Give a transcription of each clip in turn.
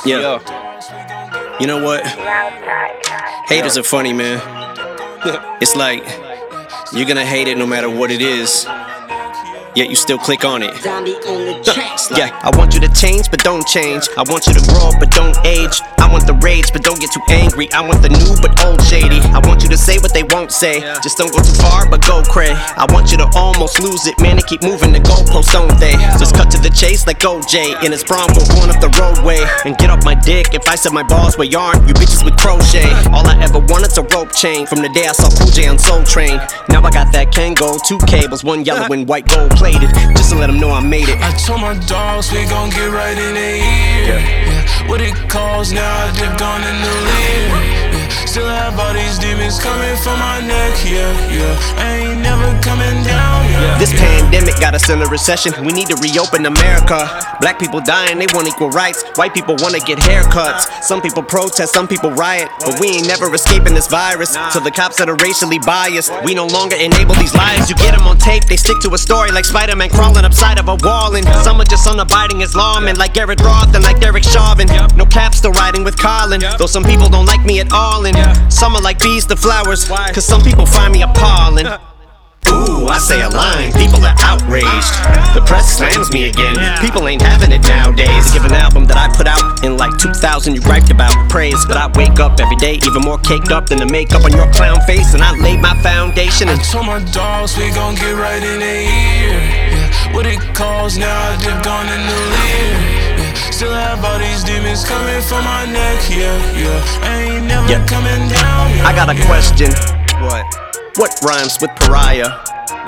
Yeah. You know what? Haters are funny, man. It's like, you're gonna hate it no matter what it is, yet you still click on it. Yeah, I want you to change, but don't change. I want you to grow up, but don't age. I want the rage, but don't get too angry. I want the new, but old shady. I want you to say what they won't say. Just don't go too far, but go cray. I want you to almost lose it, man. They keep moving the goalposts, don't they? Just cut to the chase like OJ in his Bronco going up the roadway. And get off my dick if I said my balls were yarn. You bitches with crochet. All I ever wanted's a rope chain. From the day I saw Cool J on Soul Train. Now I got that Kango, 2 cables, 1 yellow and white gold plated. Just to let them know I made it. I told my dogs we gon' get right in their ear. Yeah. What it calls now, I dipped on in the lead. Yeah. Still have all these demons coming for my neck. Yeah. I ain't never coming down. Yeah. This pandemic got us in a recession. We need to reopen America. Black people dying, they want equal rights. White people wanna get haircuts. Some people protest, some people riot. But we ain't never escaping this virus. So the cops that are racially biased, we no longer enable these lies. You get them on tape, they stick to a story like Spider-Man crawling upside of a wall. And some are just unabiding as lawmen, like Garrett Roth and like Derek Chauvin. No cap, still riding with Colin, though some people don't like me at all. And some are like bees to flowers, cause some people find me appalling. Ooh, I say a line, people are outraged. The press slams me again, people ain't having it nowadays. Give an album that I put out in like 2000, you griped about praise. But I wake up every day even more caked up than the makeup on your clown face. And I laid my foundation and I told my dogs we gon' get right in their ear. Yeah. What it calls now, I dipped on in the lead. Yeah. Still have all these demons coming for my neck. Yeah. I ain't never coming down. I got a question. What rhymes with pariah?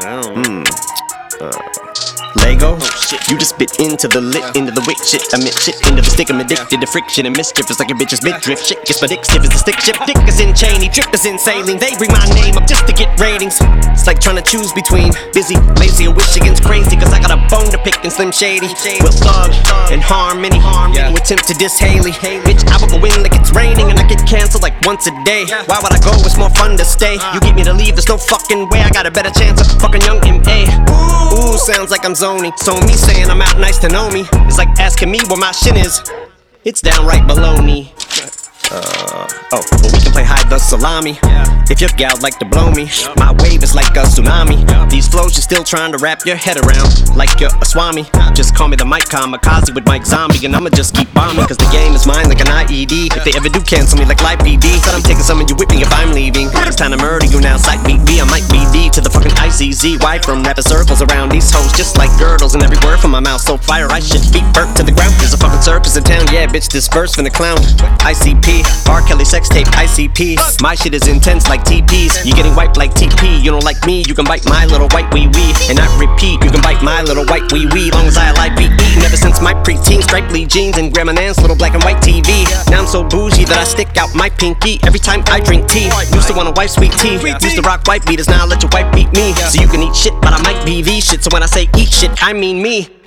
Lego? You just bit into the lit, into the wick shit. I meant shit into the stick. I'm addicted to friction and mischief. It's like a bitch's midriff. Shit gets my dick stiff as the stick shift. Dick is in Cheney, drip is in sailing. They bring my name up just to get ratings. It's like trying to choose between busy, lazy, or wish against crazy. Cause I got a bone to pick and Slim Shady. With love and harmony. You attempt to diss Haley. Bitch, I will go in like it's raining and I get canceled like once a day. Why would I go? It's more fun to stay. You get me to leave, there's no fucking way. I got a better chance of fucking young M.A. Ooh, sounds like I'm zoning. So me saying I'm out nice to know me it's like asking me where my shin is. It's downright baloney. But we can play hide the salami. If your gal like to blow me, my wave is like a tsunami. These flows you're still trying to wrap your head around, like you're a swami. Just call me the Mike Kamikaze with Mike Zombie, and I'ma just keep bombing. Cause the game is mine like an IED. If they ever do cancel me like Live PD, said I'm taking some and you with me if I'm leaving. It's time to murder you now, sight meet me. I might be D to the fucking ICZ. Why from rapping circles around these hoes just like girdles, and every word from my mouth so fire I should be burnt to the ground. There's a fucking circus in town, yeah bitch, this verse from the clown. ICP, R. Kelly sex tape, ICP. My shit is intense like TPs. You getting wiped like TP. You don't like me, you can bite my little white wee wee. And I repeat, you can bite my little white wee wee. Long as I like BE. Never since my preteen, striped jeans and Grandma Nan's little black and white TV. Now I'm so bougie that I stick out my pinky every time I drink tea. Used to want a wife sweet tea. Used to rock white beaters, now I let your wife beat me. So you can eat shit, but I might be the shit. So when I say eat shit, I mean me.